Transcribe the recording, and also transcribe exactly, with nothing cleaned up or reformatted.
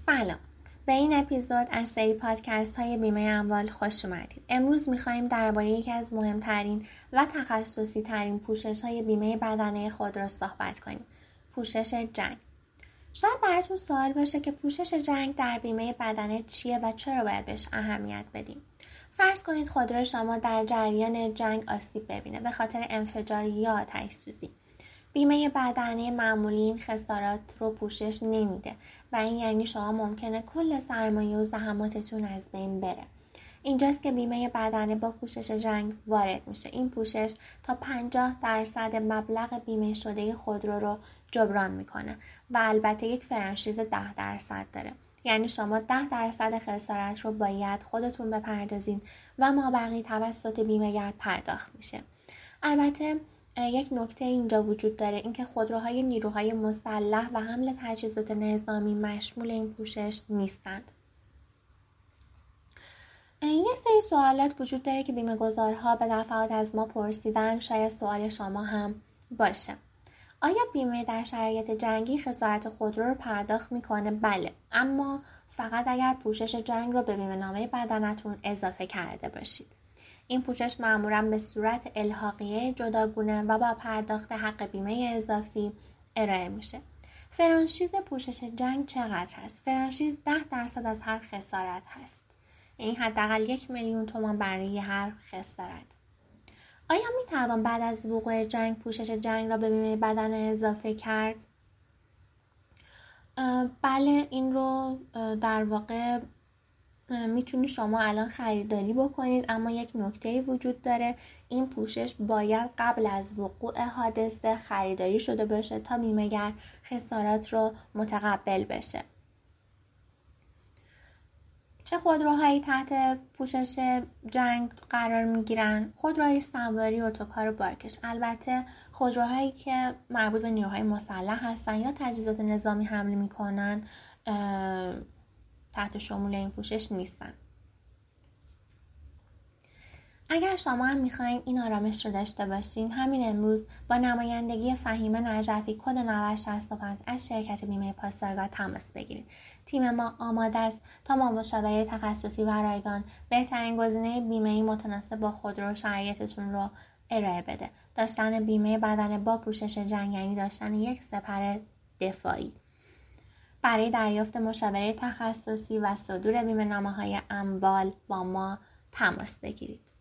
سلام، به این اپیزود از سری پادکست های بیمه اموال خوش اومدید. امروز میخواییم درباره یکی از مهمترین و تخصصی ترین پوشش های بیمه بدنه خودرو صحبت کنیم. پوشش جنگ. شاید براتون سوال باشه که پوشش جنگ در بیمه بدنه چیه و چرا باید بهش اهمیت بدیم. فرض کنید خودرو شما در جریان جنگ آسیب ببینه به خاطر انفجار یا آتش سوزی. بیمه بدنه معمولی این خسارات رو پوشش نمیده و این یعنی شما ممکنه کل سرمایه و زحماتتون از بین بره. اینجاست که بیمه بدنه با پوشش جنگ وارد میشه. این پوشش تا پنجاه درصد مبلغ بیمه شده خودرو رو جبران میکنه و البته یک فرانچیز ده درصد داره. یعنی شما ده درصد خسارت رو باید خودتون بپردازین و مابقی توسط بیمه‌گر پرداخت میشه. البته یک نکته اینجا وجود داره، اینکه خودروهای نیروهای مسلح و حمل تجهیزات نظامی مشمول این پوشش نیستند. یه سری سوالات وجود داره که بیمه گذارها به دفعات از ما پرسیدن، شاید سوال شما هم باشه. آیا بیمه در شرایط جنگی خسارت خودرو رو پرداخت میکنه؟ بله، اما فقط اگر پوشش جنگ رو به بیمه نامه بدنتون اضافه کرده باشید. این پوشش معمولاً به صورت الحاقیه جداگونه و با پرداخت حق بیمه اضافی ارائه میشه. فرانچیز پوشش جنگ چقدر هست؟ فرانچیز ده درصد از هر خسارت هست. یعنی حداقل یک میلیون تومان برای هر خسارت. آیا میتوان بعد از وقوع جنگ پوشش جنگ را به بیمه بدن اضافه کرد؟ بله، این رو در واقع میتونی شما الان خریداری بکنید، اما یک نکته وجود داره. این پوشش باید قبل از وقوع حادثه خریداری شده باشه تا بیمه‌گر خسارات رو متقبل بشه. چه خودروهایی تحت پوشش جنگ قرار میگیرن؟ خودروهای سواری، اتوکار و بارکش. البته خودروهایی که مربوط به نیروهای مسلح هستن یا تجهیزات نظامی حمل میکنن تحت شمول این پوشش نیستن. اگر شما هم میخواین این آرامش رو داشته باشین، همین امروز با نمایندگی فهیمه نجفی کد نود شصت و پنج از شرکت بیمه پاسارگاد تماس بگیرید. تیم ما آماده است تا با مشاوره تخصصی و رایگان بهترین گزینه بیمه‌ای متناسب با خودرو و شرایطتون رو ارائه بده. داشتن بیمه بدن با پوشش جنگ یعنی داشتن یک سپر دفاعی. برای دریافت مشاوره تخصصی و صدور بیمه نامه‌های اموال با ما تماس بگیرید.